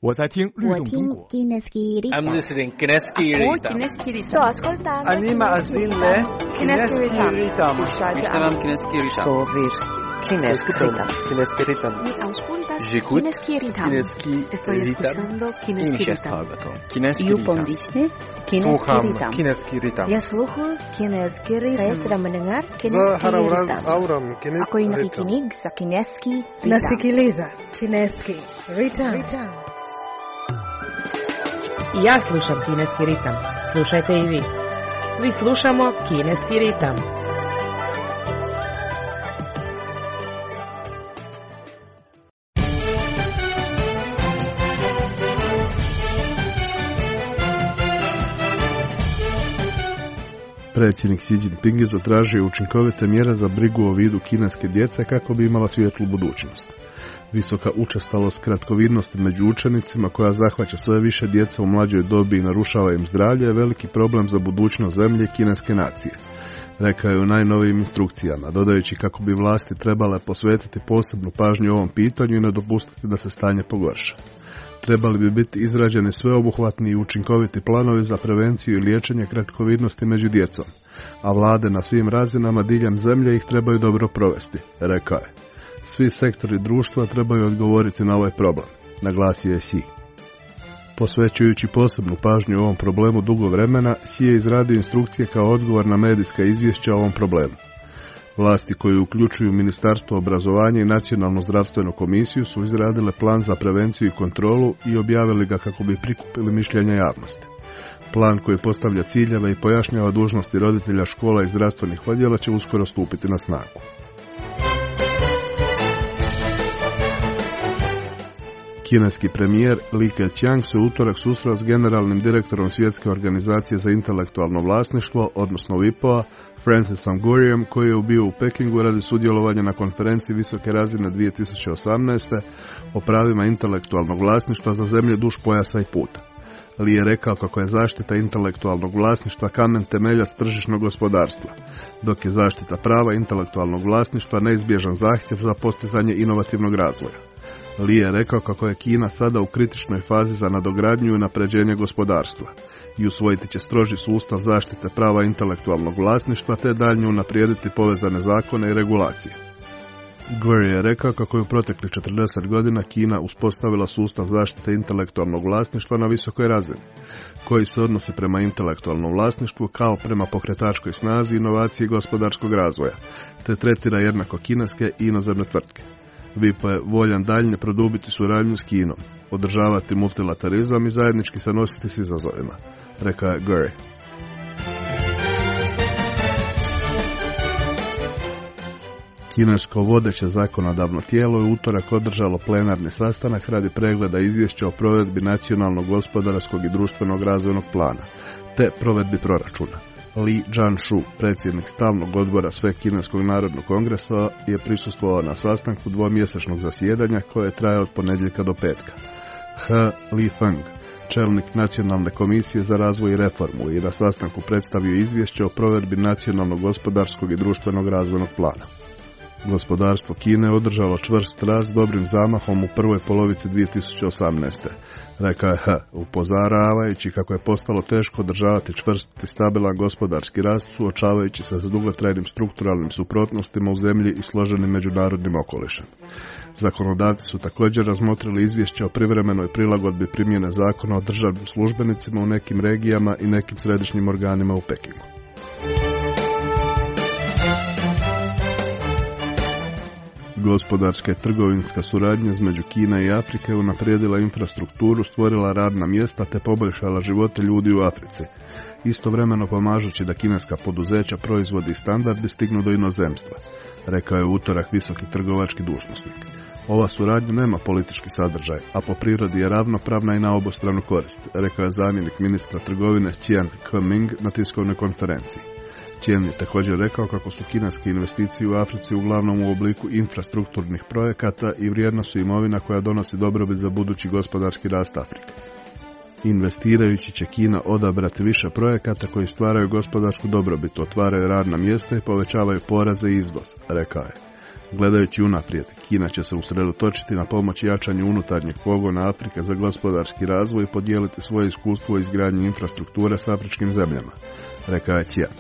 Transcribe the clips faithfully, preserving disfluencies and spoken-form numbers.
我在听律动中国。 I'm listening Kineski Ritam. Sto ascoltando. Anima Azille. Kineski Ritam. Ishtaram Kineski Ritam. Sovir Kineski Ritam. Kineski Ritam. Mi auscultas J'écoute Kineski Ritam. Kineski Estoy escuchando Kineski Ritam. Kineski You Ritam. pondisne Kineski Sluham Ritam. Kineski Ritam. Ya sluhu Kineski Ritam. Saya sedang mendengar Kineski Zaharavraz Ritam. auram Ako Kineski ay Ritam. nakikinig sa Kineski Ritam. Nasikiliza Kineski Ritam. I ja slušam Kineski ritam. Slušajte i vi. Svi slušamo Kineski ritam. Predsjednik Xi Jinping je zatražio učinkovite mjere za brigu o vidu kineske djece kako bi imala svijetlu budućnost. Visoka učestalost kratkovidnosti među učenicima koja zahvaća sve više djece u mlađoj dobi i narušava im zdravlje je veliki problem za budućnost zemlje i kineske nacije. Rekao je u najnovijim instrukcijama, dodajući kako bi vlasti trebale posvetiti posebnu pažnju ovom pitanju i ne dopustiti da se stanje pogorša. Trebali bi biti izrađeni sveobuhvatni i učinkoviti planovi za prevenciju i liječenje kratkovidnosti među djecom, a vlade na svim razinama diljem zemlje ih trebaju dobro provesti, rekao je. Svi sektori društva trebaju odgovoriti na ovaj problem, naglasio je Xi. Posvećujući posebnu pažnju ovom problemu dugo vremena, Xi je izradio instrukcije kao odgovor na medijska izvješća o ovom problemu. Vlasti koje uključuju Ministarstvo obrazovanja i Nacionalnu zdravstvenu komisiju su izradile plan za prevenciju i kontrolu i objavili ga kako bi prikupili mišljenja javnosti. Plan koji postavlja ciljeve i pojašnjava dužnosti roditelja, škola i zdravstvenih odjela će uskoro stupiti na snagu. Kineski premijer Li Keqiang se u utorak susreo s generalnim direktorom Svjetske organizacije za intelektualno vlasništvo, odnosno V I P O-a, Francisom Gurijem, koji je bio u Pekingu radi sudjelovanja na konferenciji visoke razine dvije tisuće osamnaeste. o pravima intelektualnog vlasništva za zemlje duž pojasa i puta. Li je rekao kako je zaštita intelektualnog vlasništva kamen temeljac tržišnog gospodarstva, dok je zaštita prava intelektualnog vlasništva neizbježan zahtjev za postizanje inovativnog razvoja. Li je rekao kako je Kina sada u kritičnoj fazi za nadogradnju i unapređenje gospodarstva i usvojiti će stroži sustav zaštite prava intelektualnog vlasništva te daljnje unaprijediti povezane zakone i regulacije. Guri je rekao kako je u proteklih četrdeset godina Kina uspostavila sustav zaštite intelektualnog vlasništva na visokoj razini, koji se odnosi prema intelektualnom vlasništvu kao prema pokretačkoj snazi inovacije i gospodarskog razvoja, te tretira jednako kineske i inozemne tvrtke. V I P O je voljan daljnje produbiti suradnju s Kinom, održavati multilaterizam i zajednički se nositi s izazovima, rekao je Guri. Kinesko vodeće zakonodavno tijelo je u utorak održalo plenarni sastanak radi pregleda izvješća o provedbi nacionalnog gospodarskog i društvenog razvojnog plana, te provedbi proračuna. Li Zhanshu, predsjednik stalnog odbora Svekineskog narodnog kongresa, je prisustvovao na sastanku dvomjesečnog zasjedanja koje traje od ponedjeljka do petka. He Lifeng, čelnik Nacionalne komisije za razvoj i reformu, je na sastanku predstavio izvješće o provedbi nacionalnog gospodarskog i društvenog razvojnog plana. Gospodarstvo Kine održalo čvrst rast dobrim zamahom u prvoj polovici dvije tisuće osamnaeste. Rekao je He, upozoravajući kako je postalo teško održavati čvrst i stabilan gospodarski rast suočavajući se sa dugotrajnim strukturalnim suprotnostima u zemlji i složenim međunarodnim okolišem. Zakonodavci su također razmotrili izvješće o privremenoj prilagodbi primjene zakona o državnim službenicima u nekim regijama i nekim središnjim organima u Pekingu. Gospodarska i trgovinska suradnja između Kine i Afrike unaprijedila infrastrukturu, stvorila radna mjesta te poboljšala živote ljudi u Africi, istovremeno pomažući da kineska poduzeća, proizvodi i standardi stignu do inozemstva, rekao je u utorak visoki trgovački dužnosnik. Ova suradnja nema politički sadržaj, a po prirodi je ravnopravna i na obostranu korist, rekao je zamjenik ministra trgovine Qian Keming na tiskovnoj konferenciji. Qian je također rekao kako su kineske investicije u Africi uglavnom u obliku infrastrukturnih projekata i vrijedna su imovina koja donosi dobrobit za budući gospodarski rast Afrike. Investirajući će Kina odabrati više projekata koji stvaraju gospodarsku dobrobit, otvaraju radna mjesta i povećavaju poreze i izvoz, rekao je. Gledajući unaprijed, Kina će se usredotočiti na pomoć jačanju unutarnjeg pogona Afrike za gospodarski razvoj i podijeliti svoje iskustvo u izgradnji infrastrukture s afričkim zemljama, rekao je Qian.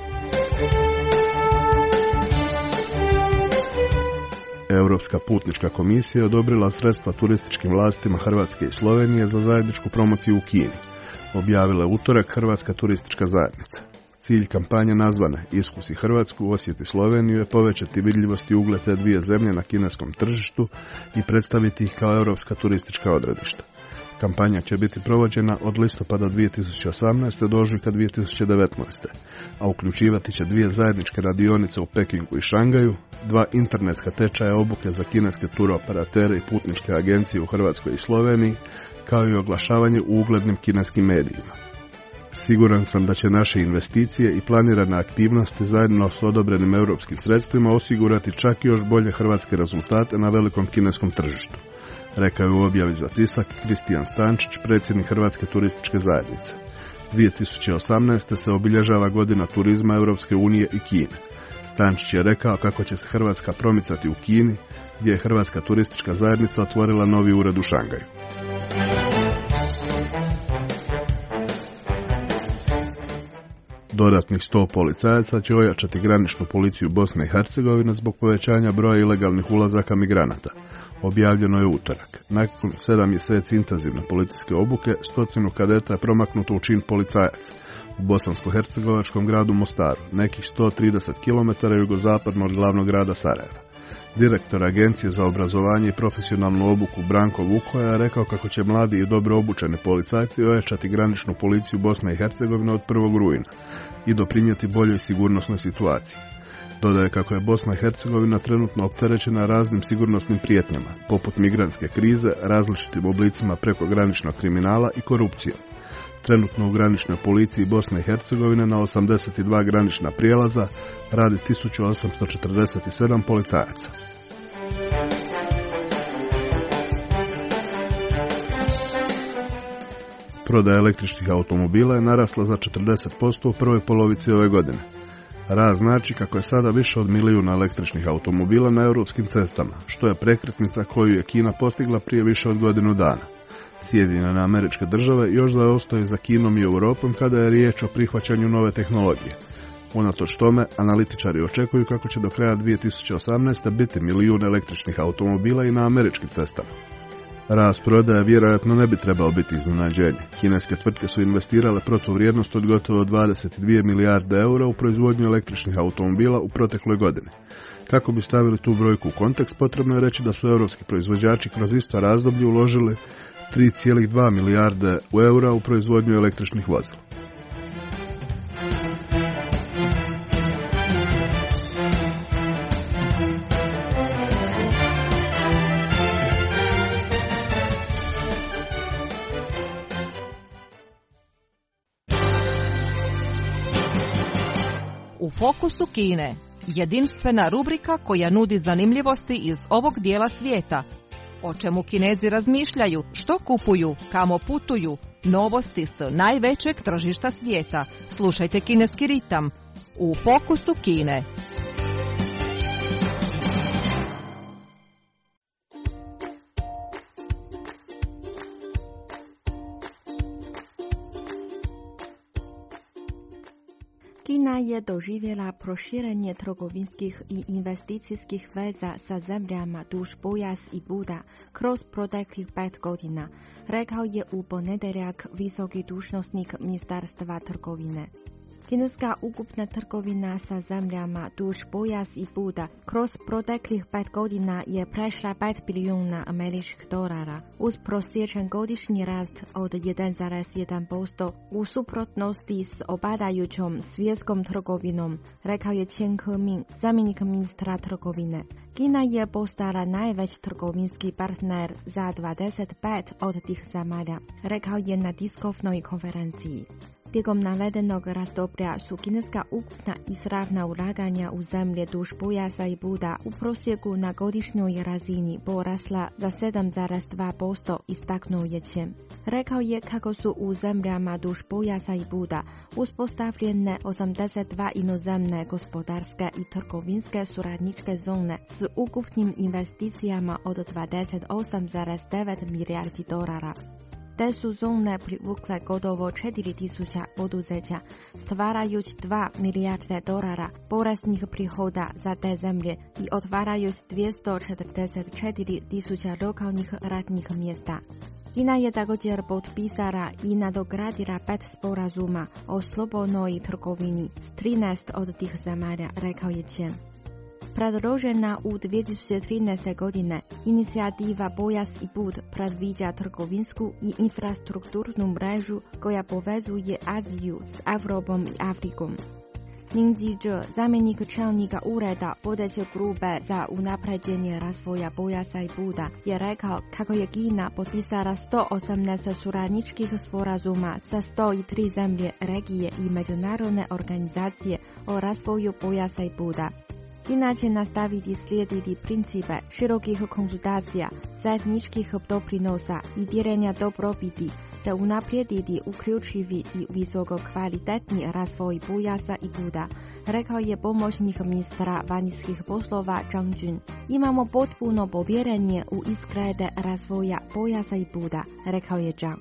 Europska putnička komisija je odobrila sredstva turističkim vlastima Hrvatske i Slovenije za zajedničku promociju u Kini, objavila je utorak Hrvatska turistička zajednica. Cilj kampanje nazvane Iskusi Hrvatsku, osjeti Sloveniju je povećati vidljivost i ugled te dvije zemlje na kineskom tržištu i predstaviti ih kao europska turistička odredišta. Kampanja će biti provođena od listopada dvije tisuće osamnaeste do ožujka dvije tisuće devetnaeste. a uključivati će dvije zajedničke radionice u Pekingu i Šangaju, dva internetska tečaja obuke za kineske turoperatere i putničke agencije u Hrvatskoj i Sloveniji, kao i oglašavanje u uglednim kineskim medijima. Siguran sam da će naše investicije i planirane aktivnosti zajedno s odobrenim europskim sredstvima osigurati čak i još bolje hrvatske rezultate na velikom kineskom tržištu, rekao je u objavi za tisak Kristijan Stančić, predsjednik Hrvatske turističke zajednice. dvije tisuće osamnaeste. se obilježava godina turizma Europske unije i Kine. Stančić je rekao kako će se Hrvatska promicati u Kini, gdje je Hrvatska turistička zajednica otvorila novi ured u Šangaju. Dodatnih sto policajaca će ojačati graničnu policiju Bosne i Hercegovine zbog povećanja broja ilegalnih ulazaka migranata. Objavljeno je utorak. Nakon sedam mjeseci intenzivne policijske obuke, stotinu kadeta je promaknuto u čin policajaca u bosansko-hercegovačkom gradu Mostaru, nekih sto trideset kilometara jugozapadno od glavnog grada Sarajeva. Direktor Agencije za obrazovanje i profesionalnu obuku Branko Vukoja je rekao kako će mladi i dobro obučeni policajci ojačati graničnu policiju Bosne i Hercegovine od prvog rujna i doprinijeti boljoj sigurnosnoj situaciji. Dodaje kako je Bosna i Hercegovina trenutno opterećena raznim sigurnosnim prijetnjama, poput migrantske krize, različitim oblicima prekograničnog kriminala i korupcijom. Trenutno u graničnoj policiji Bosne i Hercegovine na osamdeset dva granična prijelaza radi tisuću osamsto četrdeset sedam policajaca. Prodaja električnih automobila je narasla za četrdeset posto u prvoj polovici ove godine. Rast znači kako je sada više od milijuna električnih automobila na europskim cestama, što je prekretnica koju je Kina postigla prije više od godinu dana. Sjedinjene Američke Države još zaostaju za Kinom i Europom kada je riječ o prihvaćanju nove tehnologije. Unatoč tome, analitičari očekuju kako će do kraja dvije tisuće osamnaeste. biti milijun električnih automobila i na američkim cestama. Rast prodaje vjerojatno ne bi trebao biti iznenađenje. Kineske tvrtke su investirale protuvrijednost od gotovo dvadeset dvije milijarde eura u proizvodnju električnih automobila u protekloj godini. Kako bi stavili tu brojku u kontekst, potrebno je reći da su europski proizvođači kroz isto razdoblje uložili tri zarez dva milijarde eura u proizvodnju električnih vozila. U fokusu Kine, jedinstvena rubrika koja nudi zanimljivosti iz ovog dijela svijeta. O čemu Kinezi razmišljaju, što kupuju, kamo putuju, novosti s najvećeg tržišta svijeta. Slušajte Kineski ritam u fokusu Kine. Kina je doživjela proširenje trgovinskih i investicijskih veza sa zemljama duž pojas i Buda kroz proteklih pet godina, rekao je u ponedjeljak visoki dužnosnik Ministarstva trgovine. Kineska ukupna trgovina sa zemljama duž pojas i Buda kroz proteklih pet godina je prešla pet bilijuna američkih dolara, uz prosječan godišnji rast od jedan zarez jedan posto u suprotnosti s opadajućom svjetskom trgovinom, rekao je Qian Kemin, zamjenik ministra trgovine. Kina je postala najveći trgovinski partner za dvadeset pet od tih zemalja, rekao je na tiskovnoj konferenciji. Tijekom navedenog razdoblja su kineska ukupna izravna ulaganja u zemlje duž pojasa i Buda u prosjeku na godišnjoj razini porasla za sedam zarez dva posto, istaknuo je Chen. Rekao je kako su u zemljama duž pojasa i Buda uspostavljene osamdeset dva inozemne gospodarske i trgovinske suradničke zone s ukupnim investicijama od dvadeset osam zarez devet milijardi dolara. Te su zone privukle gotovo četiri tisuće poduzeća, stvarajući dva milijarde dolara poreznih prihoda za te zemlje i otvarajući dvjesto četrdeset četiri tisuće lokalnih radnih mjesta. Kina je također potpisala i nadogradila pet sporazuma o slobodnoj trgovini s trinaest od tih zemalja, rekao je Chen. Predložena u dvije tisuće trinaeste. godine, inicijativa Pojas i Bud predviđa trgovinsku i infrastrukturnu mrežu koja povezuje Aziju s Europom i Afrikom. Ning Jizhe, zamjenik čelnika ureda vodeće grupe za unapređenje razvoja Pojasa i Buda, je rekao kako je Kina potpisala sto osamnaest suradničkih sporazuma sa sto tri zemlje regije i međunarodne organizacije o razvoju Pojasa i Buda. Kina će nastaviti slijediti principe širokih konzultacija, zajedničkih doprinosa i dijeljenja dobrobiti, te unaprijediti uključivi i visokokvalitetni razvoj Pojasa i Buda, rekao je pomoćnik ministra vanjskih poslova Zhang Jun. Imamo potpuno povjerenje u izglede razvoja Pojasa i Buda, rekao je Zhang.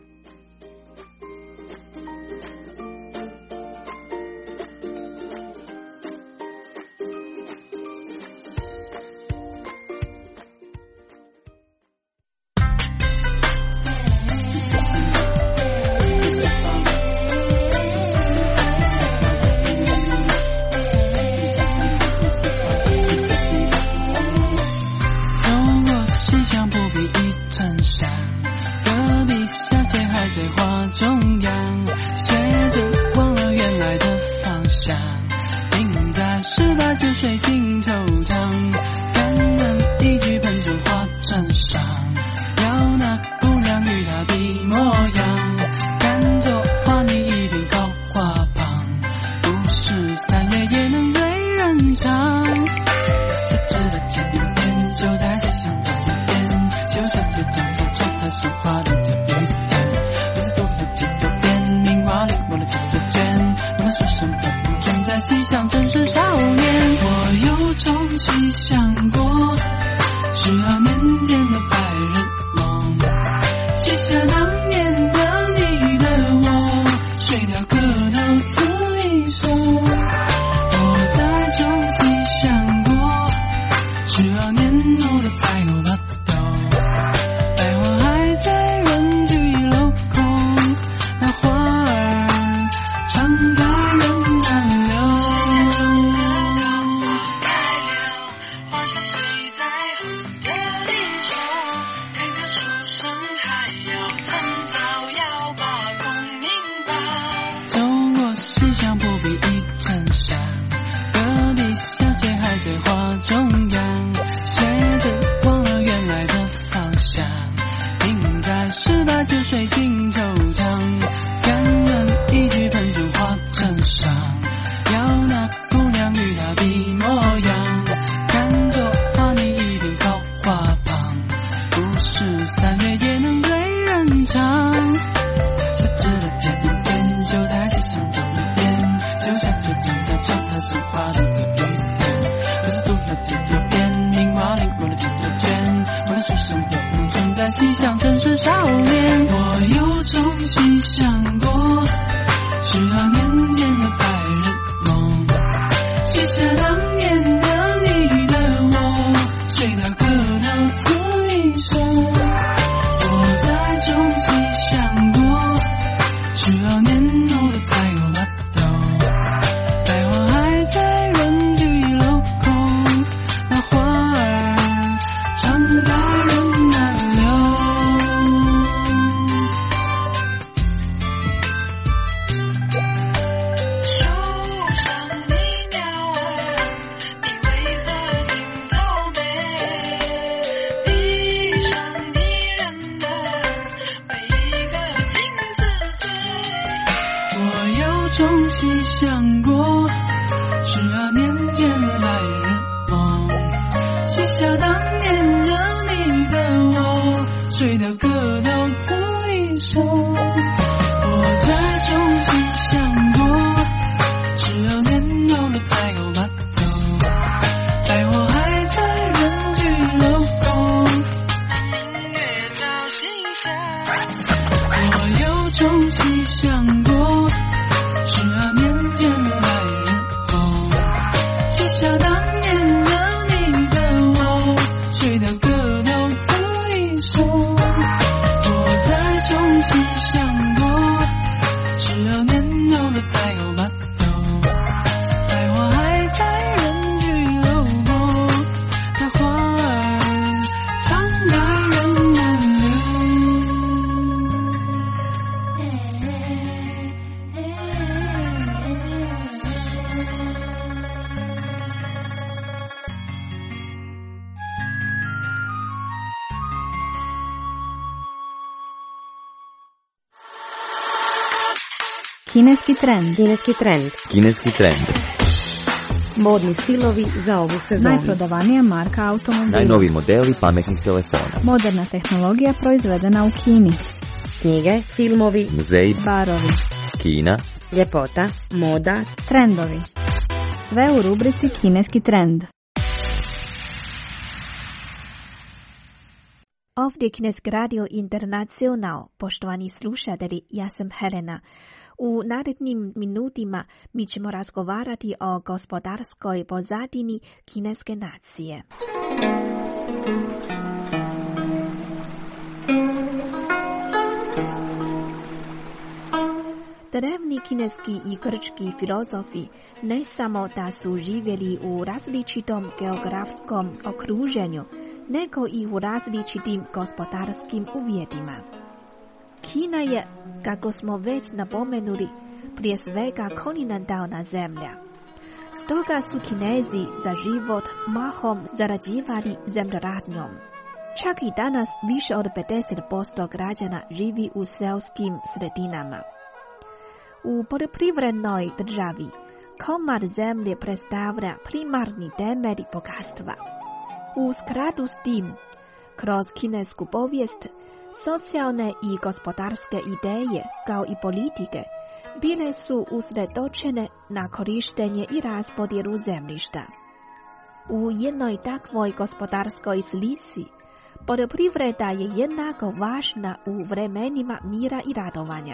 重细想过，十二年前的白日梦，写下当年的你的我，睡到个到此一首。我再重新想过，十二年后的彩虹码头，在我还在人去楼空，音乐到心上。我又重新想过，十二年前的白日梦，写下当年的你的我，睡到个到此一首。我再重新想过，十二年后的彩虹码头，在我还在人去楼空，那花儿常把人难留。 Kineski trend. Kineski trend. Kineski trend. Modni stilovi za ovu sezonu. Najprodavanija marka automobila. Najnoviji modeli pametnih telefona. Moderna tehnologija proizvedena u Kini. Knjige, filmovi, Muzeji, Barovi. Kina, ljepota, moda, Trendovi. Sve u rubrici Kineski trend. Ovdje Kineski radio Internacional, poštovani slušatelji, ja sam Helena. U narednim minutima mi ćemo razgovarati o gospodarskoj pozadini kineske nacije. Drevni kineski i grčki filozofi ne samo da su živjeli u različitom geografskom okruženju, nego i u različitim gospodarskim uvjetima. Kina je, kako smo već napomenuli, prije svega kontinentalna zemlja. Stoga su Kinezi za život mahom zarađivali zemljoradnjom. Čak i danas više od pedeset posto građana živi u seoskim sredinama. U poljoprivrednoj državi komad zemlje predstavlja primarni temelj bogatstva. U skladu s tim, kroz kinesku povijest, socijalne i gospodarske ideje, kao i politike, bile su usredočene na korištenje i raspodjelu zemljišta. U jednoj takvoj gospodarskoj slici, poljoprivreda je jednako važna u vremenima mira i radovanja.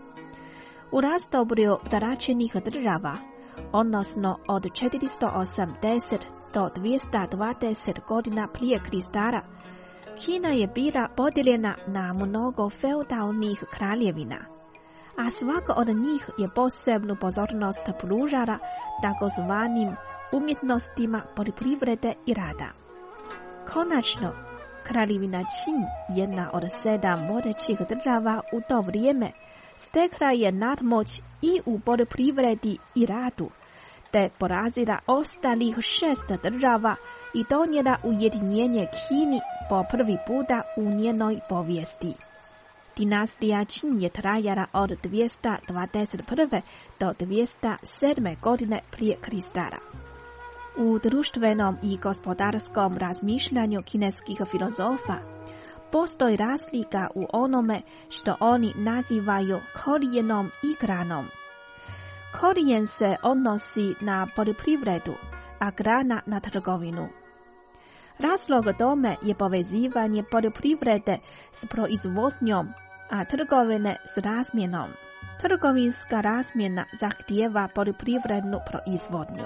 U razdoblju zaraćenih država, odnosno od četiristo osamdeset do dvjesto dvadeset godina prije Krista, Kina je bila podijeljena na mnogo feudalnih kraljevina, a svaka od njih je posebnu pozornost pružala takozvanim umjetnostima poljoprivrede i rada. Konačno, kraljevina Qin, jedna od sedam vodećih država u to vrijeme, stekla je nadmoć i u poljoprivredi i radu, te porazila ostalih šest država i donijela ujedinjenje Kini po prvi puta u njenoj povijesti. Dinastija Qin je trajala od dvjesto dvadeset prve do dvjesto sedme godine prije Krista. U društvenom i gospodarskom razmišljanju kineskih filozofa postoji razlika u onome što oni nazivaju korijenom i granom. Korijen se odnosi na poljoprivredu, a grana na trgovinu. Razlog tome je povezivanje poljoprivrede s proizvodnjom, a trgovine s razmjenom. Trgovinska razmjena zahtijeva poljoprivrednu proizvodnju.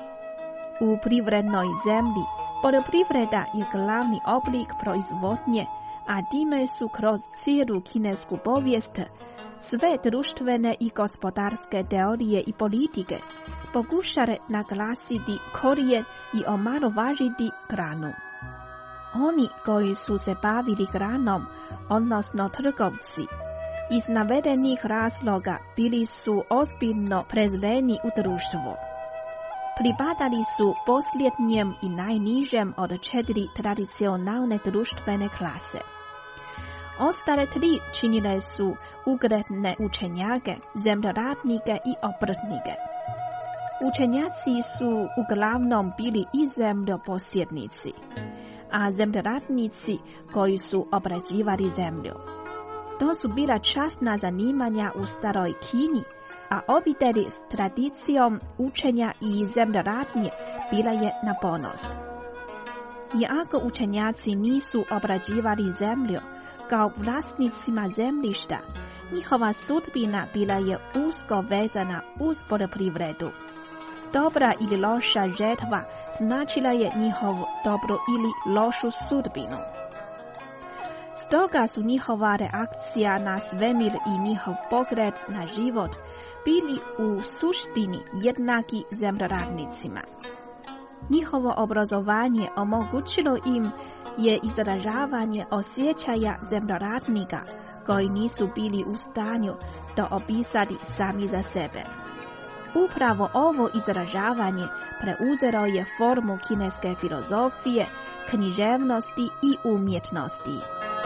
U privrednoj zemlji poljoprivreda je glavni oblik proizvodnje, a time su kroz cijelu kinesku povijest sve društvene i gospodarske teorije i politike pokušale naglasiti korijen i omalovažiti granu. Oni koji su se bavili granom, odnosno trgovci, iz navedenih razloga bili su ozbiljno prezreni u društvu. Pripadali su posljednjem i najnižem od četiri tradicionalne društvene klase. Ostale tri činile su ugledne učenjake, zemljoradnike i obrtnike. Učenjaci su uglavnom bili i zemljoposjednici, a zemljoradnici koji su obrađivali zemlju. To su bila časna zanimanja u staroj Kini, a obitelji s tradicijom učenja i zemljoradnje bila je na ponos. Iako učenjaci nisu obrađivali zemlju kao vlasnicima zemljišta, njihova sudbina bila je usko vezana uz poljoprivredu. Dobra ili loša žetva značila je njihovu dobru ili lošu sudbinu. Stoga su njihova reakcija na svemir i njihov pogled na život bili u suštini jednaki zemljoradnicima. Njihovo obrazovanje omogućilo im je izražavanje osjećaja zemljoradnika koji nisu bili u stanju to opisati sami za sebe. Upravo ovo izražavanje preuzelo je formu kineske filozofije, književnosti i umjetnosti.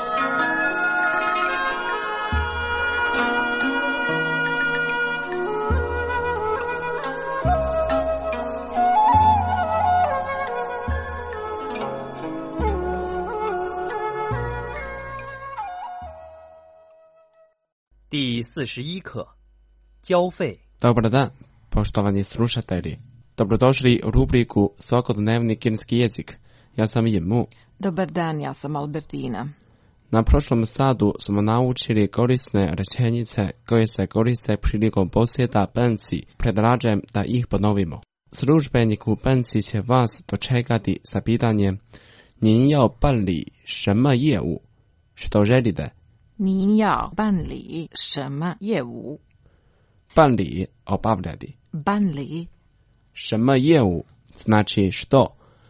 第四十一课，交费。 Dobar dan, poštovani slušatelji. Dobrodošli u rubriku Svakodnevni kineski jezik. Ja sam Jimu. Dobar dan, ja sam Albertina. Na prošlom satu smo naučili korisne rečenice koje se koriste prilikom posjeta banci. Predlažem da ih ponovimo. Službenik u banci će vas dočekati sa pitanjem: 您要办理什么业务? Što želite? 您要办理什么业务? 办理 obavljati. 办理什么业务 znači što,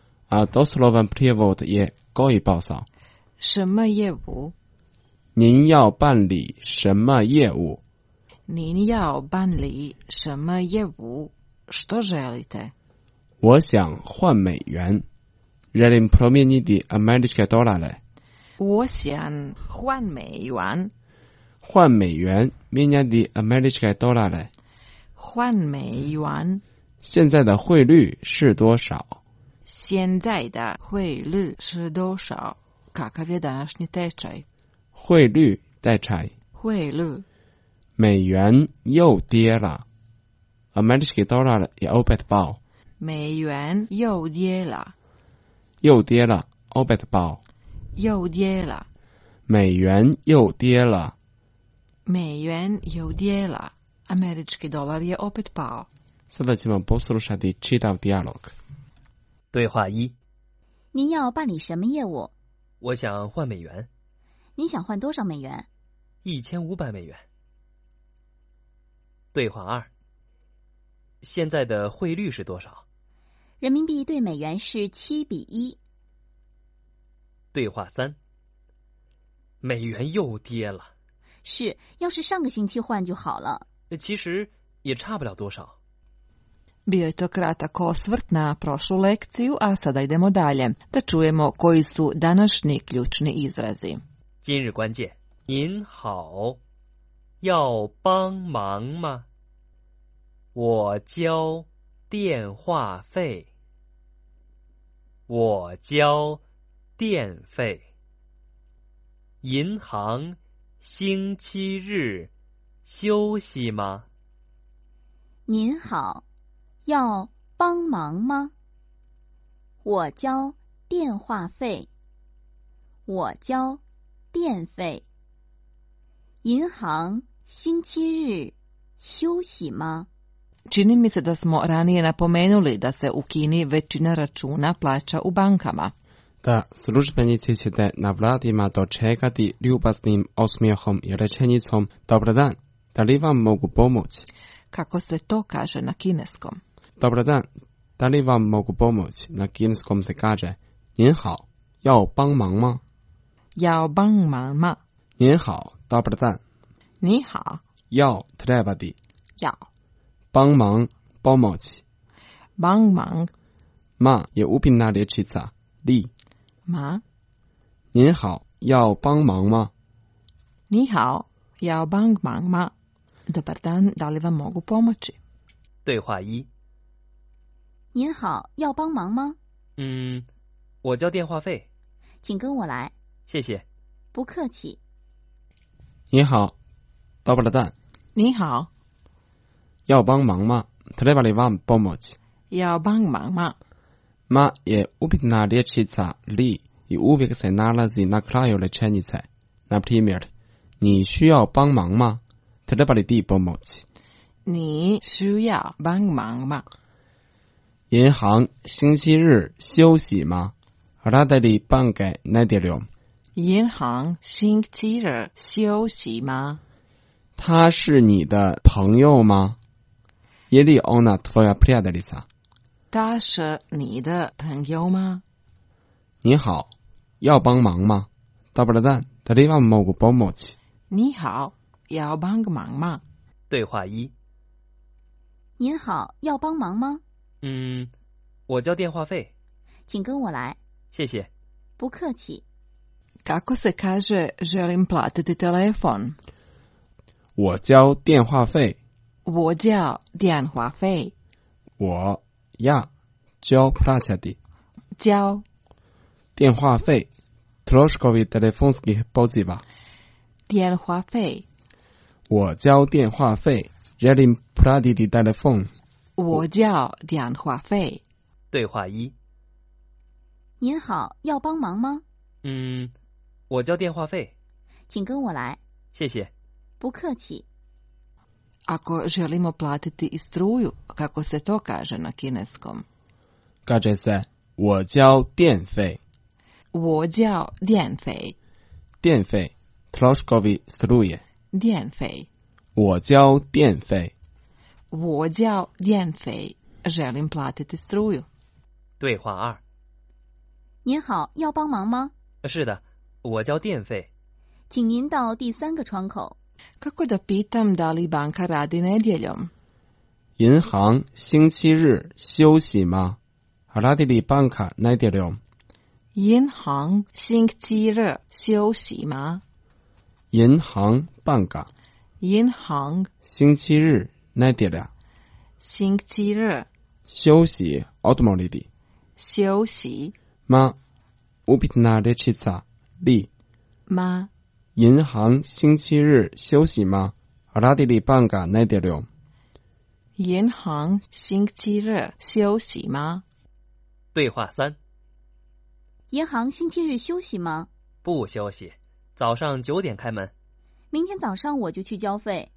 a doslovan prijevod je koji posao. 什么业务? 您要办理什么业务? 您要办理什么业务? Što želite? 我想换美元. Želim promijeniti američke dolare. 我想换美元. 换美元 mijenjati američke dolare. 换美元. 现在的汇率是多少? 现在的汇率是多少? Kakav je današnji tečaj? 汇率 tečaj. 汇率. 美元又跌了. Američki dolar je opet pao. 美元又跌了. 又跌了 opet pao. 又跌了. 美元又跌了. 美元又跌了. Američki dolar je opet pao. Sada ćemo poslušati čitav dijalog. 对话一： 您要办理什么业务？ 我想换美元。 您想换多少美元？ 一千五百美元。对话二：现在的汇率是多少？ 人民币对美元是七比一。 对话三：美元又跌了。 是，要是上个星期换就好了。 其实也差不了多少。 Bio je to kratak osvrt na prošlu lekciju, a sada idemo dalje, da čujemo koji su današnji ključni izrazi. 今日关键：您好，要帮忙吗？我交电话费。我交电费。银行星期日休息吗？ 您好。 要帮忙吗？我交电话费。我交电费。银行星期日休息吗？ Čini mi se da smo ranije napomenuli da se u Kini većina računa plaća u bankama. Da, službenici ćete na vladima dočekati ljubaznim osmijehom i rečenicom: Dobar dan, da li vam mogu pomoći? Kako se to kaže na kineskom? Dobar dan, da li vam mogu pomoći? Na kineskom se kaže: 您好，要帮忙吗？ 要帮忙吗？ 您好, dobar dan. 你好， 要 trebati. 要帮忙 pomoći. 帮忙 ma je upitna rječica li. ma. 您好，要帮忙吗？ 你好，要帮忙吗？Dobar dan, da li vam mogu pomoći? 对话一。 您好，要帮忙吗？ 嗯，我交电话费。 请跟我来。 谢谢。 不客气。 你好，Dobar dan。 你好， 要帮忙吗？Treba li vam pomoći? 要帮忙吗？ Ma je upitna rječica li i uvijek se nalazi na kraju rečenice. Na primjer, 你需要帮忙吗？Treba li ti pomoći? 你需要帮忙吗？ 银行星期日休息吗？Rade li banke nedjeljom? 银行星期日休息吗？ 他是你的朋友吗？ Je li ona tvoja prijateljica? 他是你的朋友吗？ 你好，要帮忙吗？ Dobar dan, da li vam mogu pomoći? 你好，要帮个忙吗？ 对话一。 您好，要帮忙吗？ 嗯，我交电话费。 请跟我来。 谢谢。 不客气。 Kako se kaže želim platiti telefon? 我交电话费。 我交电话费。 我要交 plaćati。 交电话费 troškovi telefonskih poziva。 电话费。 我交电话费 želim platiti telefon。 我交电话费。 对话一。 您好，要帮忙吗？ 嗯，我交电话费。 请跟我来。 谢谢。 不客气。 Ako želimo platiti i struju, kako se to kaže na kineskom? Kaže se 我交电费。 我交电费。 电费 troškovi struje。 电费。 我交电费。 我交电费。Želim platiti struju. 对话二。 您好，要帮忙吗？ 是的，我交电费。 请您到第三个窗口。 Kako da pitam da li banka radi nedjeljom? 银行星期日休息吗？ Radi li banka nedjeljom? 银行星期日休息吗？ 银行 banka。 银行星期日 nedjelja。 星期日休息 odmoriti。 休息 Ma upitna rječica li。 吗？ 银行星期日休息吗？ Radi li banka nedjeljom? 银行星期日休息吗？ 对话三。 银行星期日休息吗？ 不休息，早上九点开门。 明天早上我就去交费。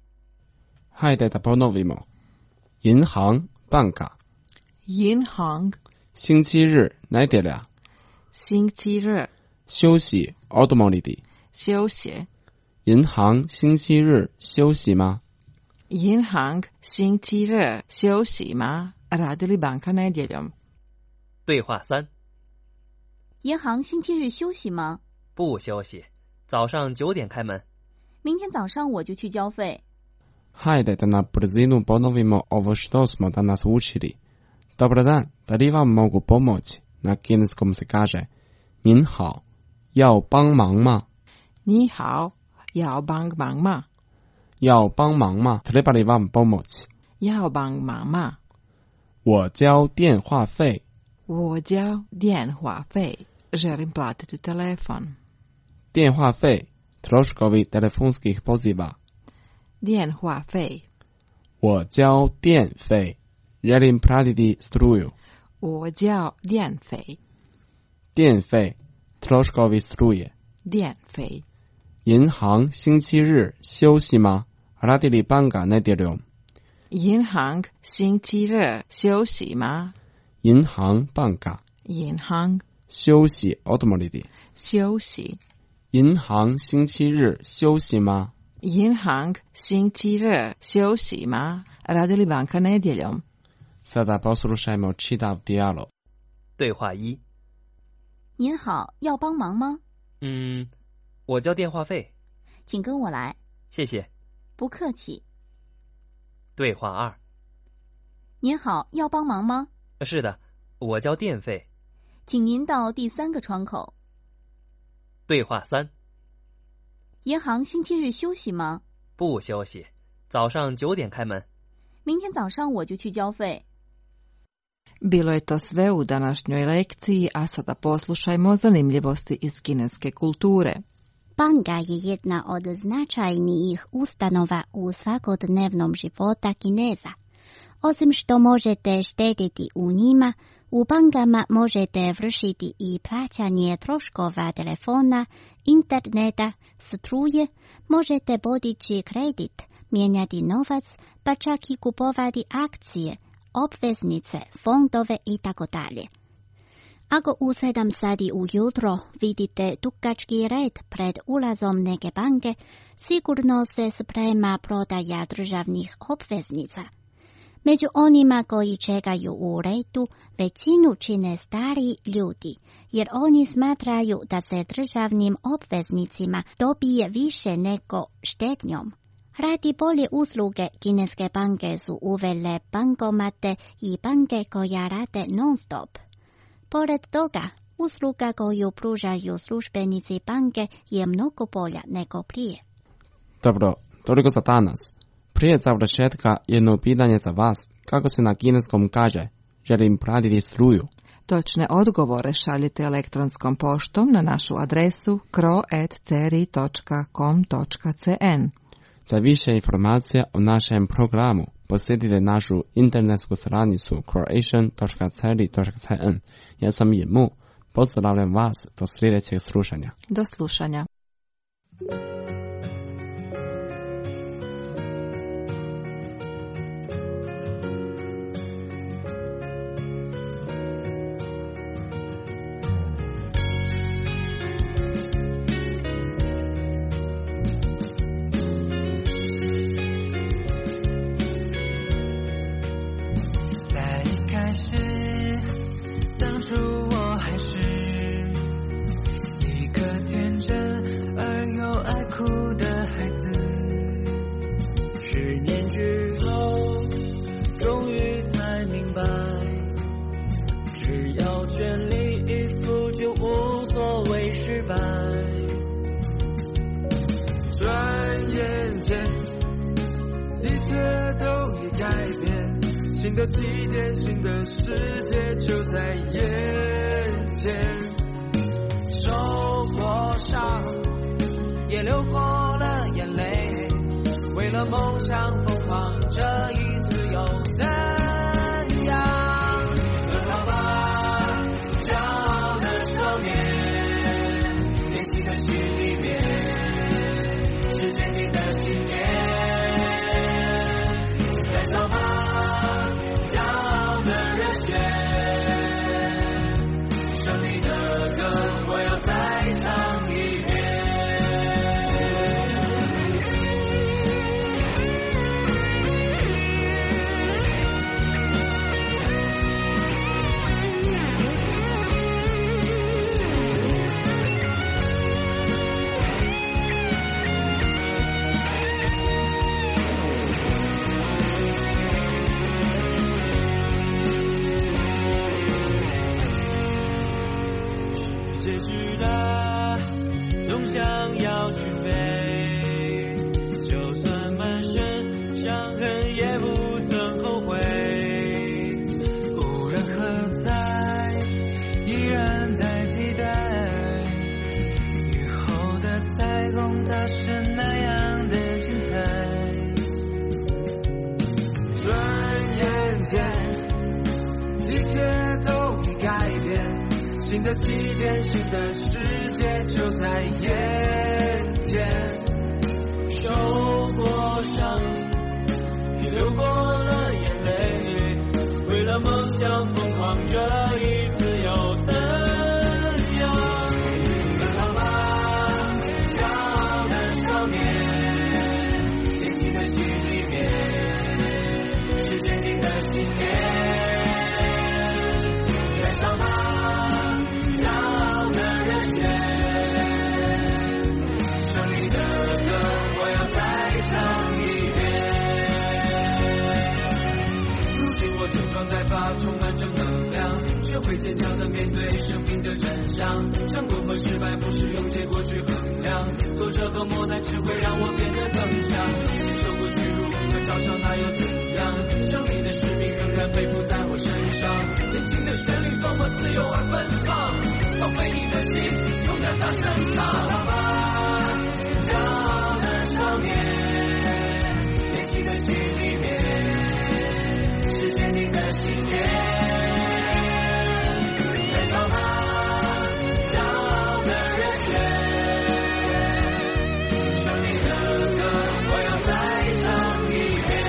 Hajde da ponovimo. 银行 banka。 银行星期日 nedjelja。 星期日休息 odmoriti。 休息。 银行星期日休息吗？ 银行星期日休息吗？ Radi li banka nedjeljom? 对话三。 银行星期日休息吗？ 不休息，早上九点开门。 明天早上我就去交费。 Hajde da na brzinu ponovimo ovo što smo danas učili. Dobar dan, da li vam mogu pomoći? Na kineskom se kaže 您好，要帮忙吗？ 你好，要帮忙吗？ 要帮忙吗？ Treba li vam pomoći? 要帮忙吗？ 我交电话费。 我交电话费。Želim platiti telefon. 电话费 troškovi telefonskih poziva。 电话费。 我交电费 želim platiti struju。 我交电费。 电费 troškovi struje。 电费。 银行星期日休息吗？ Radi li banka nedjeljom? 银行星期日休息吗？ 银行 banka。 银行休息 odmoriti。 休息。 银行星期日休息吗？ 银行星期日休息吗？ Radi li banka nedjeljom? Sada poslušajmo čitav dijalog. 对话一。 您好，要帮忙吗？ 嗯，我交电话费。 请跟我来。 谢谢。 不客气。 对话二。 您好，要帮忙吗？ 是的，我交电费。 请您到第三个窗口。 对话三。 银行星期日休息吗？ 不休息，早上九点开门。 明天早上我就去交费。 Bilo je to sve u današnjoj lekciji, a sada poslušajmo zanimljivosti iz kineske kulture. Banka je jedna od značajnijih ustanova u svakodnevnom života Kineza. Osim što možete štediti u njima, u bankama možete vršiti i plaćanje troškova telefona, interneta, struje, možete podići kredit, mijenjati novac, pa čak i kupovati akcije, obveznice, fondove i tako dalje. Ako u sedam sati ujutro vidite dugački red pred ulazom neke banke, sigurno se sprema prodaja državnih obveznica. Među onima koji čekaju u redu, većinu čine stari ljudi, jer oni smatraju da se državnim obveznicima dobije više nego štednjom. Radi bolje usluge, kineske banke su uvele bankomate i banke koja rade non-stop. Pored toga, usluga koju pružaju službenici banke je mnogo bolja nego prije. Dobro, toliko za danas. Prije završetka jedno pitanje za vas. Kako se na kineskom kaže? Želim pratiti struju. Točne odgovore šaljite elektronskom poštom na našu adresu kro at ceri točka com točka cn. Za više informacija o našem programu posjetite našu internetsku stranicu croatian točka ceri točka cn. Ja sam Jemu. Pozdravljam vas do sljedećeg slušanja. Do slušanja. 学会坚强的面对生命的真相。成功和失败不是用结果去衡量，挫折和磨难只会让我变得更强。接受过屈辱和嘲笑那又怎样？生命的使命仍然背负在我身上。年轻的旋律多么自由而奔放，放飞你的心，勇敢大声唱。爸爸，骄傲的少年，年轻的心里面是坚定的信念。燃烧吧，骄傲的热血，胜利的歌我要再唱一遍。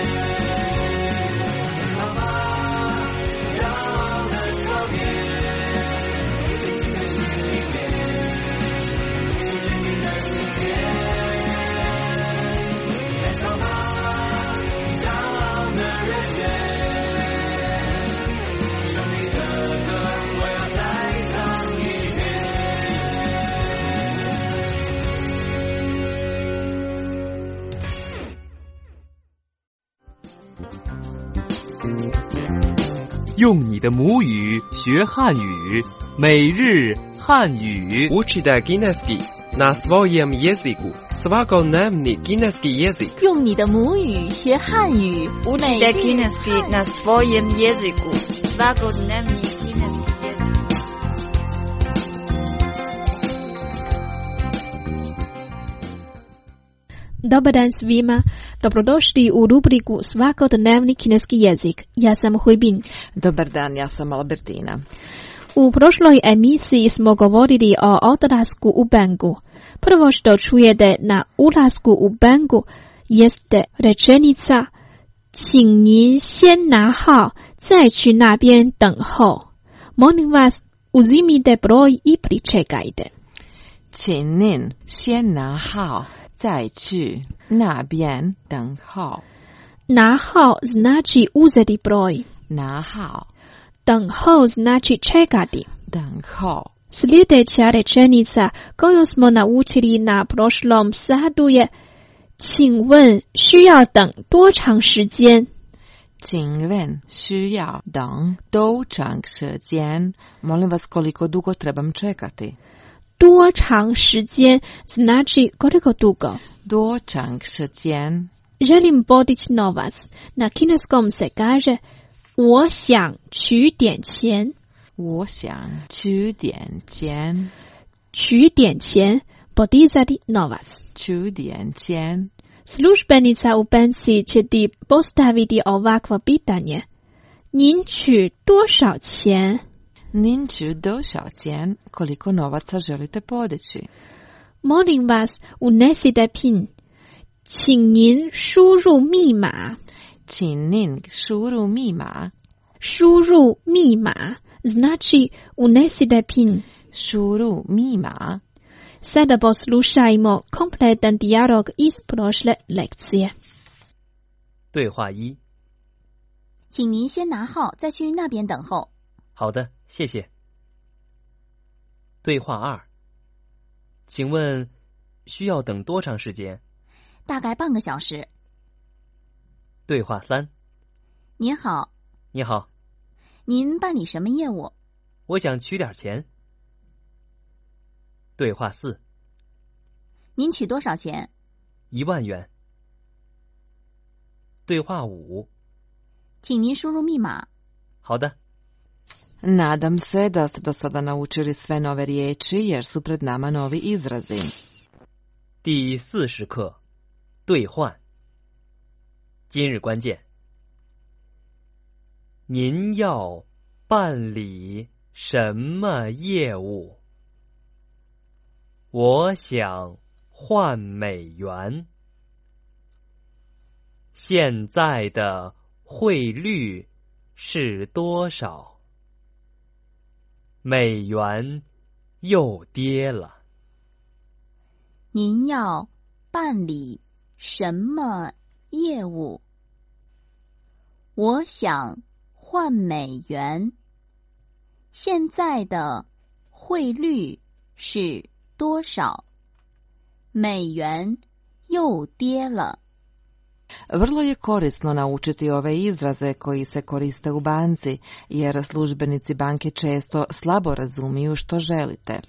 燃烧吧，骄傲的少年，年轻的心里面是坚定的信念。燃烧吧，骄傲的热血，胜利的歌我要再唱一遍。 用你的母语学汉语，每日汉语。 Учите кінеський на своєму язику. Svakodневний кінеський язик. 用你的母语学汉语， Учите кінеський на своєму язику. Svakodневний кінеський язик. Dobar dan svima, dobrodošli u rubriku Svakodnevni kineski jezik. Ja sam Huibin. Dobar dan, ja sam Albertina. U prošloj emisiji smo govorili o odlasku u Bengu. Prvo što čujete na ulasku u Bengu jeste rečenica 请您先拿号，再去那边等候。Molim vas, uzimite broj i pričekajte. 请您先拿号，再去那边等候。 拿号znači uzeti broj. 拿号。 等候znači čekati. 等候。 Sljedeća rečenica koju smo naučili na prošlom satu je 请问需要等多长时间？ 请问需要等多长时间？ Molim vas, koliko dugo trebam čekati? 多长时间 znači koliko dugo? 多长时间 Želim podići novac. Na kineskom se kaže 我想取点钱。 我想取点钱。 取点钱 podizati novac. 取点钱。 Službenica u banci će ti postaviti ovakvo pitanje. 您取多少钱？ 您取多少钱？ Koliko novaca želite podići? Molim vas, unesite pin. 请您输入密码。 请您输入密码。 输入密码 znači unesite pin. 输入密码。 Sada poslušajmo kompletan dijalog iz prošle lekcije. 对话一， 请您先拿号，再去那边等候。 好的，谢谢。对话二，请问需要等多长时间？ 大概半个小时。 对话三， 您好。 你好。 您办理什么业务？ 我想取点钱。对话四， 您取多少钱？ 一万元。对话五， 请您输入密码。 好的。 Nadam se da ste do sada naučili sve nove riječi jer su pred nama novi izrazi. 第四十课，兑换。今日关键：您要办理什么业务？我想换美元。现在的汇率是多少？美元又跌了。 您要办理什么业务？我想换美元。现在的汇率是多少？美元又跌了。 Vrlo je korisno naučiti ove izraze koji se koriste u banci, jer službenici banke često slabo razumiju što želite.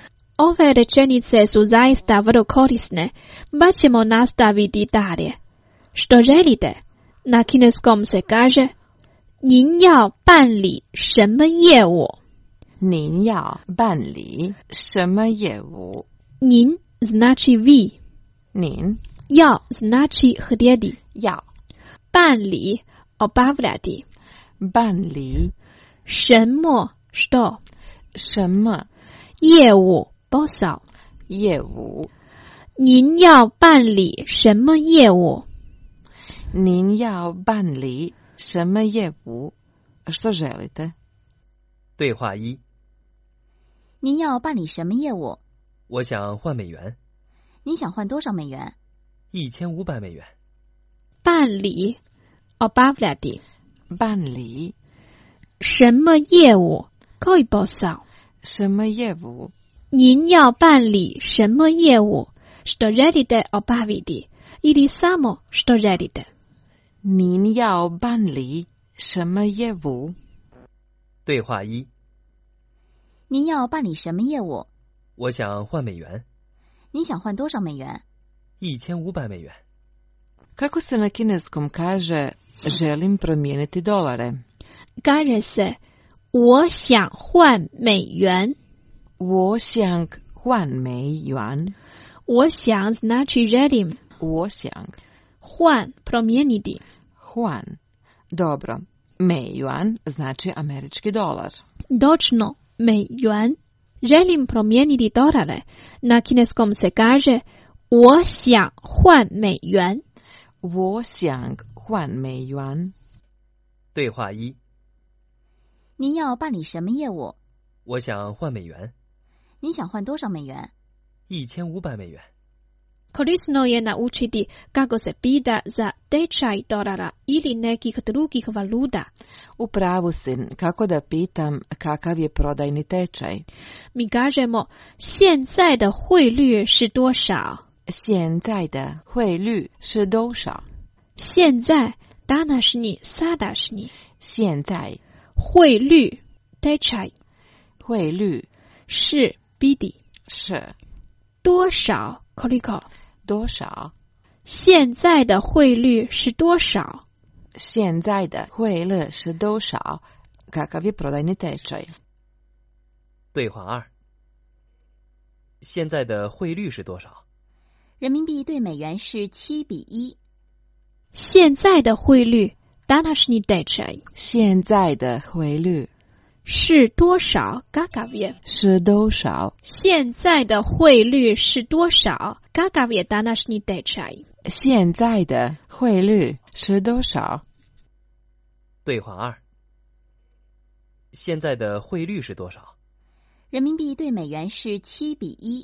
Ove rečenice su zaista vrlo korisne, pa ćemo nastaviti dalje. Što želite? Na kineskom se kaže 您要办理什么业务？ 您要办理什么业务？ 您 znači vi. 您要 znači htjeti. 要办理 obavljati. 办理什么 što? 什么业务 posao. 业务？ 您要办理什么业务？ 您要办理什么业务？što želite？ 对话一： 您要办理什么业务？ 我想换美元。 您想换多少美元？ 一千五百美元。 办理 obavljati. 办理什么业务 koji posao? 什么业务？ 您要办理什么业务？ što želite obaviti ili samo što želite? 您要办理什么业务？ 对话一： 您要办理什么业务？ 我想换美元。 您想换多少美元？ 一千五百美元。 Kako se na kineskom kaže želim promijeniti dolare? Kaže se 我想换美元。 我想换美元。 我想 znači želim. 我想换 promijeniti. 换. Dobro. 美元znači američki dolar. Točno, 美元. Želim promijeniti dolare. Na kineskom se kaže 我想换美元。 我想换美元。 对话一： 您要办理什么业务？ 我想换美元。 您想换多少美元？ 一千五百美元。 Korisno je naučiti kako se pita za tečaj dolara ili nekih drugih valuta. U pravu si, kako da pitam kakav je prodajni tečaj? Mi kažemo 现在的汇率是多少？ 现在的汇率是多少？ 现在 današnji, sadašnji. 现在汇率 tečaj 汇率是 biti 是多少 koliko 多少？ 现在的汇率是多少？ 现在的汇率是多少？ Kakav je prodajni tečaj? 对话二：现在的汇率是多少？ 人民币对美元是七比一。 现在的汇率 današnji tečaj 现在的汇率是多少 kakav je 是多少？ 现在的汇率是多少 kakav je današnji tečaj？ 现在的汇率是多少？ 对话二：现在的汇率是多少？ 人民币对美元是七比一。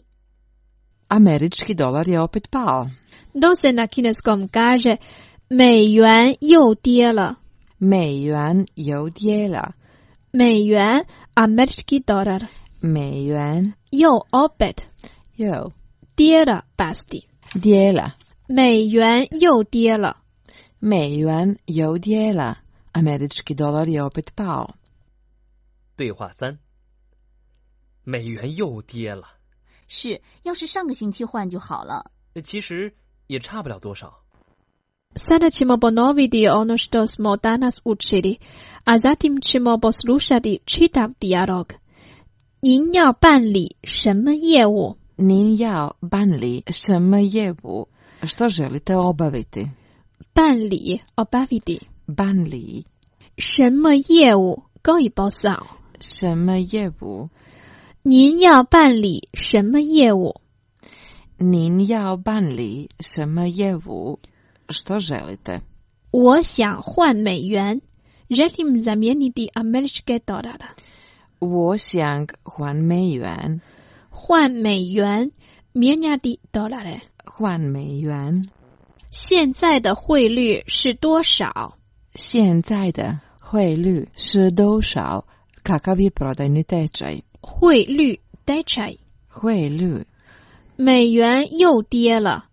Američki dolar je opet pao. To se na kineskom kaže 美元又跌了。 美元又跌了。 美元 američki dolar. 美元又 opet 又跌了 pasti. 跌了。 美元又跌了。 美元又跌了。Američki dolar je opet pao. 对话三：美元又跌了。 是，要是上个星期换就好了。 其实也差不了多少。 Sada ćemo ponoviti ono što smo danas učili, a zatim ćemo poslušati čitav dijalog. 您要办理什么业务？ 您要办理什么业务？ Što želite obaviti? 办理 obaviti. 办理什么业务 koji posao? 什么业务？ 您要办理什么业务？ 您要办理什么业务？ Što želite? 我想换美元。Želim zamijeniti američke dolare. 我想换美元。 换美元 mijenjati dolare. 换美元。 现在的汇率是多少？ 现在的汇率是多少？ Kakav je prodajni tečaj? 汇率 tečaj. 汇率。 美元又跌了。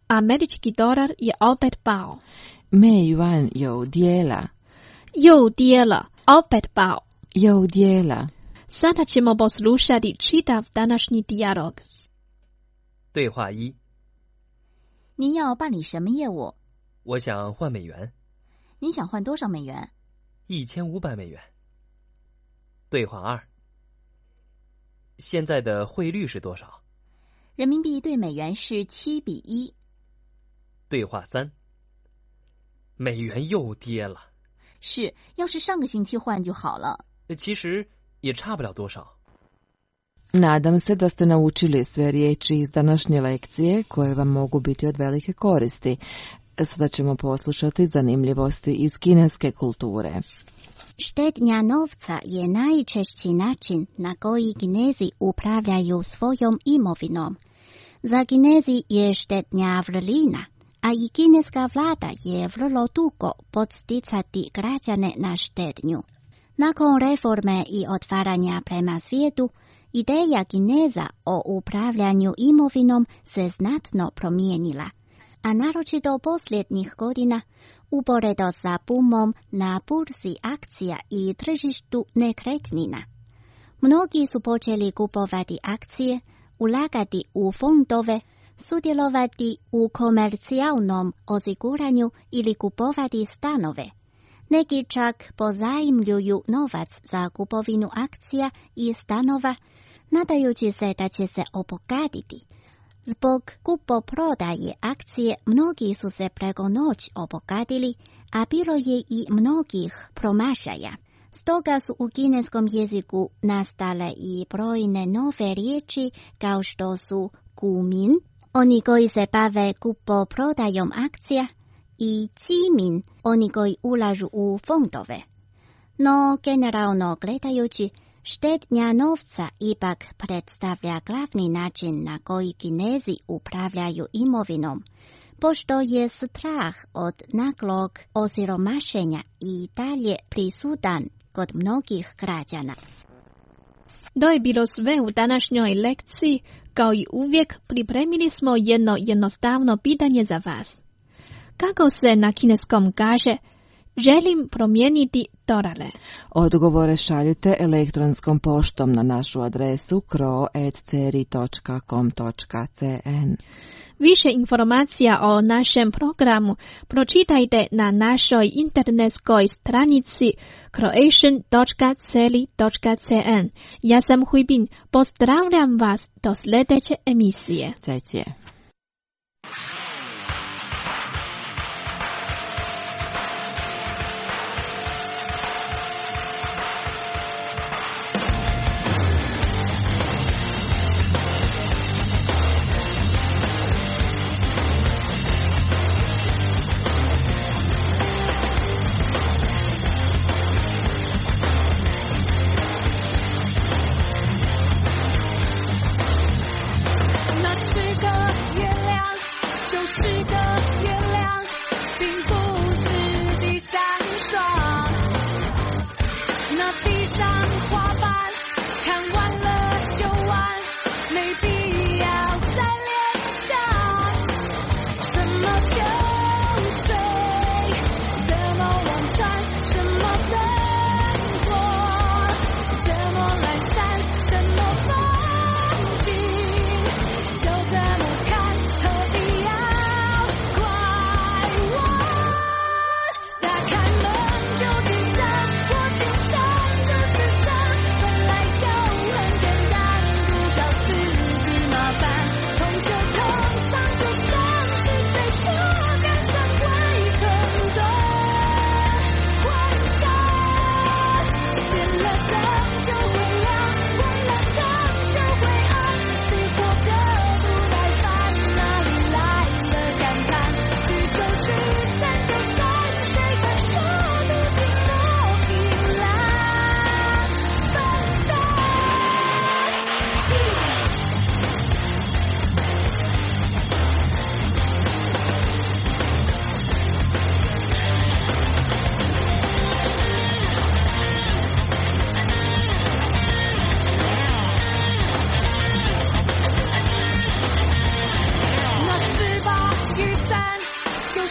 Američki dolar je opet pao. 美元有跌了， 又跌了 opet pao. 又跌了。 Sada ćemo poslušati čitav današnji dijalog. 对话一： 您要办理什么业务？ 我想换美元， 您想换多少美元？ 一千五百美元。对话二：现在的汇率是多少？ 人民币对美元是七比一。 对话三：美元又跌了。 是，要是上个星期换就好了。 其实也差不了多少。 Nadam se da ste naučili sve riječi iz današnje lekcije koje vam mogu biti od velike koristi. Sada ćemo poslušati zanimljivosti iz kineske kulture. Štednja novca je najčešći način na koji Kinezi upravljaju svojom imovinom. Za Kinezi je štednja vrlina, a i kineska vlada je vrlo dugo podsticati građane na štednju. Nakon reforme i otvaranja prema svijetu, ideja Kineza o upravljanju imovinom se znatno promijenila, a naročito posljednjih godina uporedo sa bumom na burzi akcija i tržištu nekretnina. Mnogi su počeli kupovati akcije, ulagati u fondove, sudjelovati u komercijalnom osiguranju ili kupovati stanove. Neki čak pozajmljuju novac za kupovinu akcija i stanova, nadajući se da će se obogatiti. Zbog kupoprodaje akcije mnogi su se preko noć obogatili, a bilo je i mnogih promašaja. Stoga su u kineskom jeziku nastale i brojne nove riječi kao što su gumin, oni koji se bave kupoprodajom akcija, i qimin, oni koji ulažu u fondove. No, generalno gledajući, štednja novca ipak predstavlja glavni način na koji Kinezi upravljaju imovinom, pošto je strah od naglog osiromašenja i dalje prisutan kod mnogih građana. To je bilo sve u današnjoj lekciji. Kao i uvijek, pripremili smo jedno jednostavno pitanje za vas. Kako se na kineskom kaže, želim promijeniti dorale? Odgovore šaljite elektronskom poštom na našu adresu kro at ceri točka com točka cn. Više informacija o našem programu pročitajte na našoj internetskoj stranici croatian točka ceri točka cn. Ja sam Huibin, pozdravljam vas do sljedeće emisije. Cecie. Cigar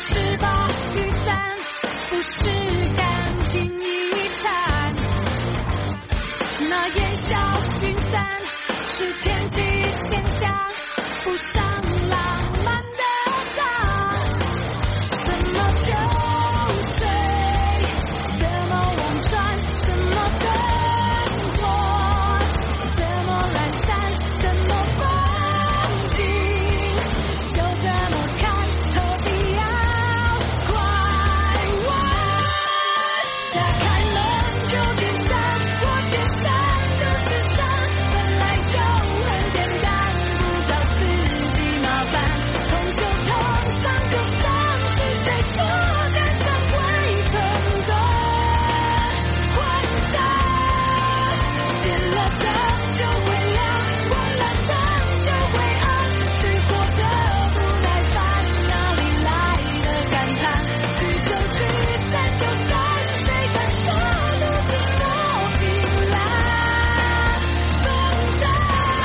是把雨伞，不是感情遗产。那烟消云散是天气现象，不上浪漫的他。什么秋水，怎么望穿，什么灯火，怎么懒散，什么风景，就这么看，何必要拐弯？打开门就解散，我解散就是散，本来就很简单，不找自己麻烦，痛就痛，伤就伤，是谁说感伤会存在？混账，点了灯就会亮，关了灯就会暗，谁活得不耐烦，哪里来的感叹？聚就聚，散就散，谁敢说路这么平淡？笨蛋。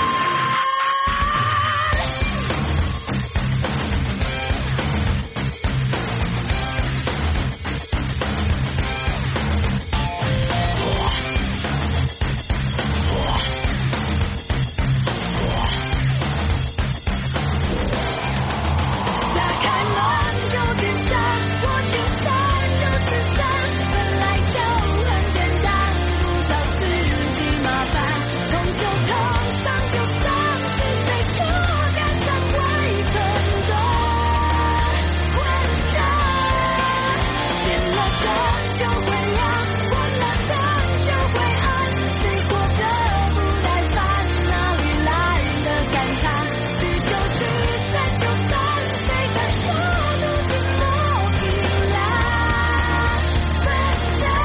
打开门就解散，我解散就是散，本来就很简单，不找自己麻烦，痛就痛，伤就伤，是谁说感伤会存在？混账，点了灯就会亮，关了灯就会暗，谁活得不耐烦，哪里来的感叹？聚就聚，散就散，谁敢说路这么平淡？笨蛋。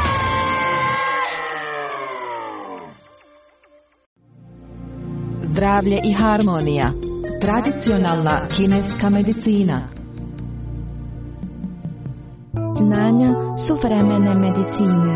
Zdravlje i harmonija. Tradicionalna kineska medicina. Znanja suvremene medicine.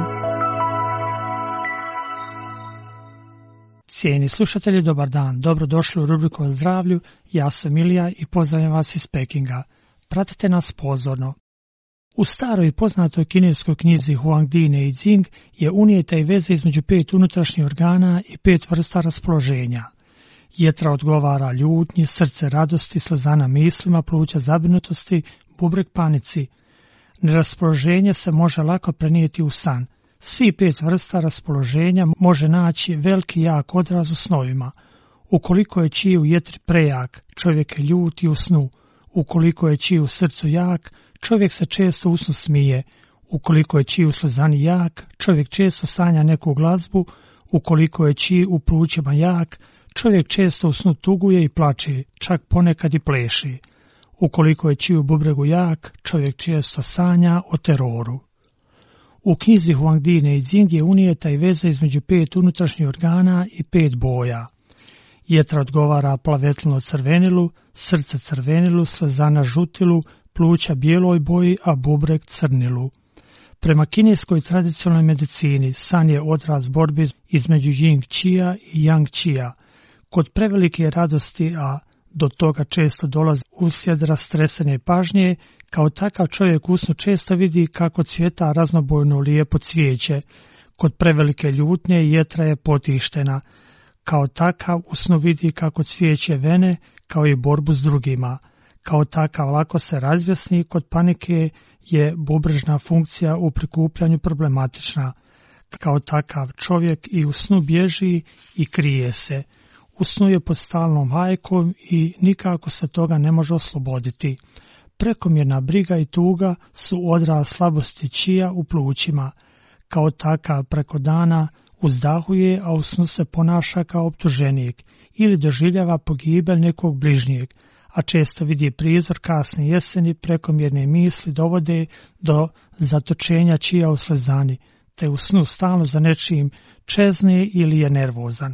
Cijeni slušatelji, dobar dan. Dobrodošli u rubriku o zdravlju. Ja sam Ilija i pozdravljam vas iz Pekinga. Pratite nas pozorno. U staroj i poznatoj kineskoj knjizi Huangdi Neijing je unijeta i veza između pet unutrašnjih organa i pet vrsta raspoloženja. Jetra odgovara ljutnji, srce radosti, slezana mislima, pluća zabrinutosti, bubreg panici. Neraspoloženje se može lako prenijeti u san. Svi pet vrsta raspoloženja može naći veliki jak odraz u snovima. Ukoliko je čiji u jetri prejak, čovjek je ljut i u snu. Ukoliko je čiji u srcu jak, čovjek se često u snu smije. Ukoliko je čiji u slezani jak, čovjek često sanja neku glazbu. Ukoliko je čiji u plućima jak, čovjek često u snu tuguje i plače, čak ponekad i pleši. Ukoliko je čiji u bubregu jak, čovjek često sanja o teroru. U knjizi Huangdi Neijing je unijeta i veza između pet unutrašnjih organa i pet boja. Jetra odgovara plavetlino crvenilu, srce crvenilu, slezana žutilu, pluća bijeloj boji, a bubreg crnilu. Prema kineskoj tradicionalnoj medicini san je odraz borbe između Ying Qia i Yang Qia. Kod prevelike radosti, a do toga često dolazi uslijed rastresene pažnje, kao takav čovjek u snu često vidi kako cvjeta raznobojno lijepo cvijeće. Kod prevelike ljutnje jetra je potištena. Kao takav u snu vidi kako cvijeće vene, kao i borbu s drugima. Kao takav lako se razvjesni, kod panike je bubrežna funkcija u prikupljanju problematična. Kao takav čovjek i u snu bježi i krije se. U snu je pod stalnom hajkom i nikako se toga ne može osloboditi. Prekomjerna briga i tuga su odraz slabosti čija u plućima. Kao takav preko dana uzdahuje, a u snu se ponaša kao optuženik ili doživljava pogibelj nekog bližnjeg, a često vidi prizor kasne jeseni, prekomjerne misli dovode do zatočenja čija u slezani, te u snu stalno za nečim čezne ili je nervozan.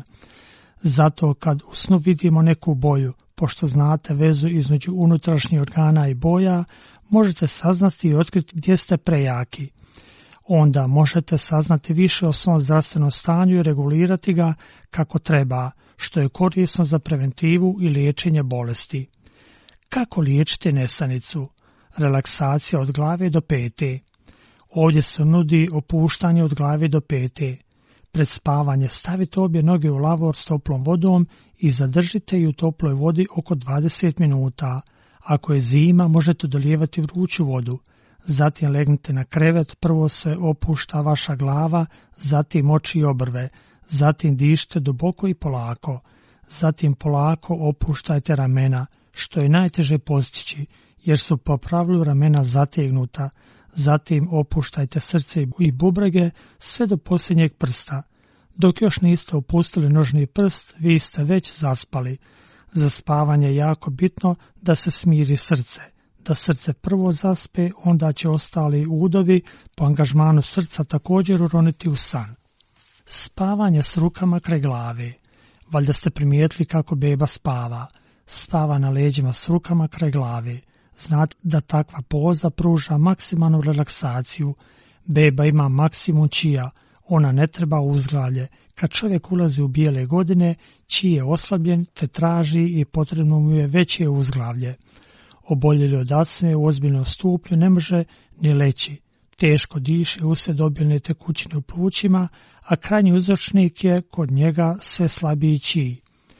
Zato kad u snu vidimo neku boju, pošto znate vezu između unutrašnjih organa i boja, možete saznati i otkriti gdje ste prejaki. Onda možete saznati više o svom zdravstvenom stanju i regulirati ga kako treba, što je korisno za preventivu i liječenje bolesti. Kako liječiti nesanicu? relaksacija od glave do pete. Ovdje se nudi opuštanje od glave do pete. Pred spavanje stavite obje noge u lavor s toplom vodom i zadržite ju u toploj vodi oko dvadeset minuta. Ako je zima, možete dolijevati vruću vodu. Zatim legnite na krevet, prvo se opušta vaša glava, zatim oči i obrve. Zatim dišite duboko i polako. Zatim polako opuštajte ramena, što je najteže postići, jer su po pravilu ramena zategnuta. Zatim opuštajte srce i bubrege sve do posljednjeg prsta. Dok još niste opustili nožni prst, vi ste već zaspali. Za spavanje je jako bitno da se smiri srce. Da srce prvo zaspe, onda će ostali udovi po angažmanu srca također uroniti u san. Spavanje s rukama kraj glave. Valjda ste primijetili kako beba spava. Spava na leđima s rukama kraj glave. Znate da takva poza pruža maksimalnu relaksaciju. Beba ima maksimum čija, ona ne treba uzglavlje. Kad čovjek ulazi u bijele godine, čiji je oslabljen te traži i potrebno mu je veće uzglavlje. Oboljeli od astme u ozbiljnom stupnju ne može ni leći. Teško diše uslijed obilne tekućine u plućima, a krajnji uzročnik je kod njega sve slabiji čiji.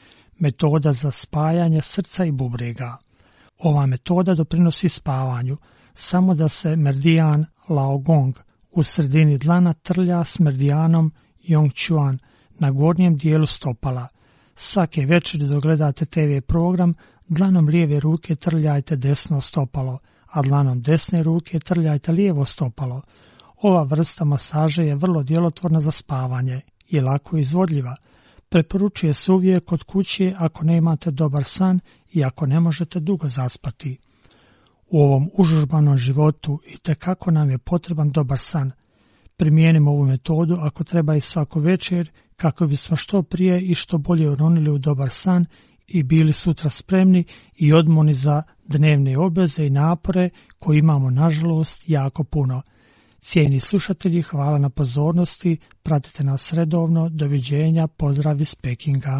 Metoda za spajanje srca i bubrega. Ova metoda doprinosi spavanju, samo da se meridijan Laogong u sredini dlana trlja s meridijanom Yongchuan na gornjem dijelu stopala. Svake večeri dok gledate te ve program, dlanom lijeve ruke trljajte desno stopalo, a dlanom desne ruke trljajte lijevo stopalo. Ova vrsta masaže je vrlo djelotvorna za spavanje i lako izvodljiva. Preporučuje se uvijek kod kuće ako ne imate dobar san i ako ne možete dugo zaspati. U ovom užurbanom životu itekako nam je potreban dobar san. Primijenimo ovu metodu ako treba i svaku večer kako bismo što prije i što bolje uronili u dobar san i bili sutra spremni i odmorni za dnevne obveze i napore koje imamo nažalost jako puno. Cijeni slušatelji, hvala na pozornosti, pratite nas redovno, doviđenja, pozdrav iz Pekinga.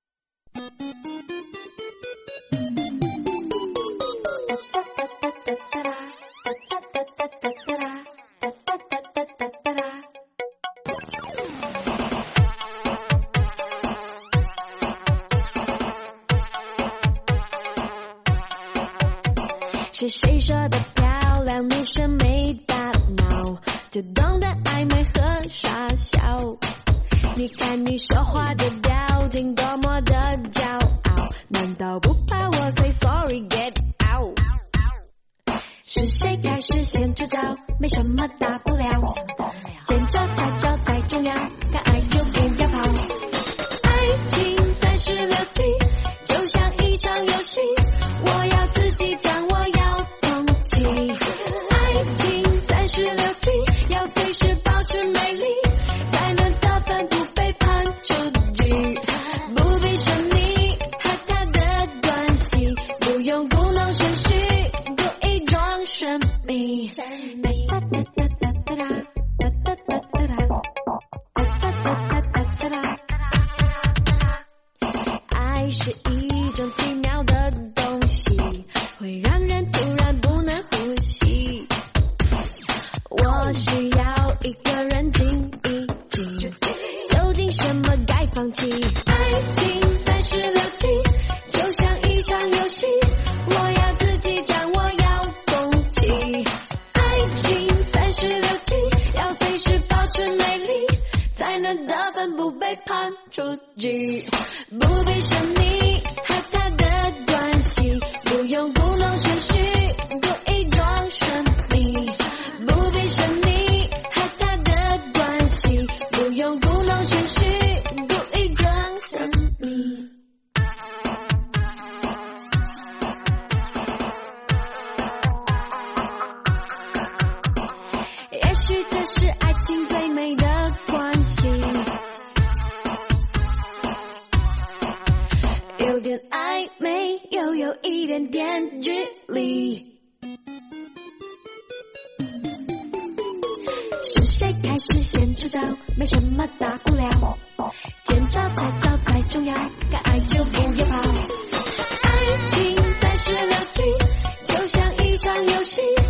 是谁说的漂亮女生没大脑，就懂得暧昧和傻笑。你看你说话的表情多么的骄傲，难道不怕我 say sorry get out？ 是谁开始先出招？没什么大不了，见招拆招太重要，敢爱就不要跑。爱情三十六计，就像一场游戏，我要自己掌握。爱情三十六计，要随时保持美丽，才能得分不被判出局。不必说你和他的关系，不用故弄玄虚，故意装神秘。爱是一种奇妙的东西，会让人突然不能呼吸。我需要一个人静一静，究竟什么该放弃？爱情三十六计，就像一场游戏，我要自己掌握，要动气。爱情三十六计，要随时保持美丽，才能得分不被判出局。不必说你和他的关系，不用故弄玄虚，故意装神秘。不必说你和他的关系，不用故弄玄虚，故意装神秘。也许这是爱情最美的关系，有点暧昧，又有一点点距离。是谁开始先出招？没什么大不了，见招拆招太重要，敢爱就不要跑。爱情三十六计，就像一场游心。